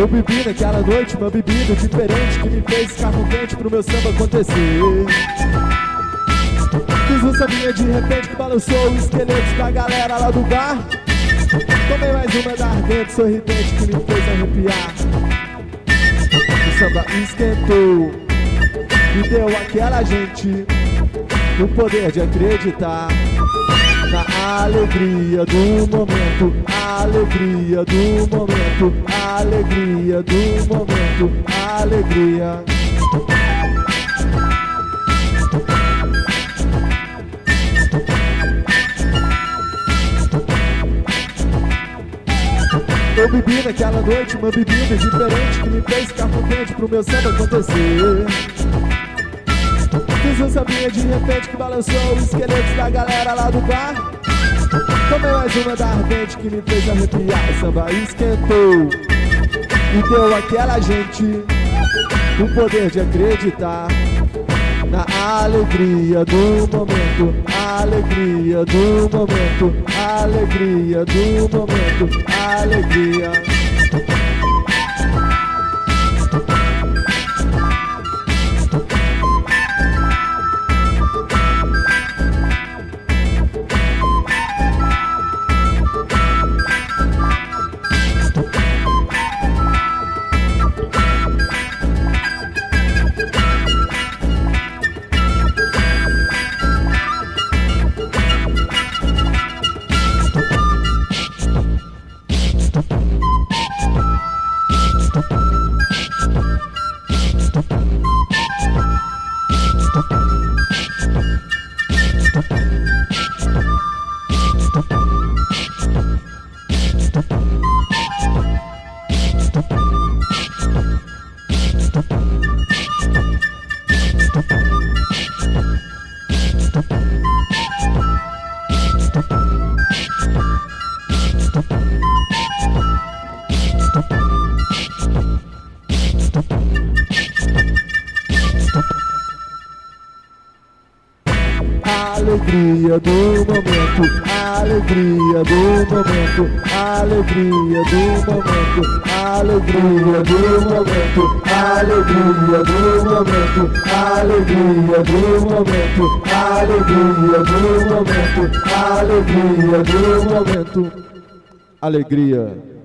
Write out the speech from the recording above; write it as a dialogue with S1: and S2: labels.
S1: Eu bebi naquela noite uma bebida diferente que me fez ficar contente pro meu samba acontecer. Fiz um sambinha de repente que balançou o esqueleto da galera lá do bar. Tomei mais uma da ardente sorridente que me fez arrepiar. O samba esquentou e deu àquela gente o poder de acreditar na alegria do momento, alegria do momento, alegria do momento, alegria. Eu bebi naquela noite uma bebida diferente que me fez ficar contente pro meu samba acontecer. Fiz um sambinha de repente que balançou os esqueletos da galera lá do bar. Tomei mais uma da ardente que me fez arrepiar. O samba esquentou e deu àquela gente o poder de acreditar na alegria do momento, alegria do momento, alegria do momento, alegria. Alegria do momento, alegria do momento, alegria do momento, alegria do momento, alegria do momento, alegria do momento, alegria do momento, alegria do momento, alegria.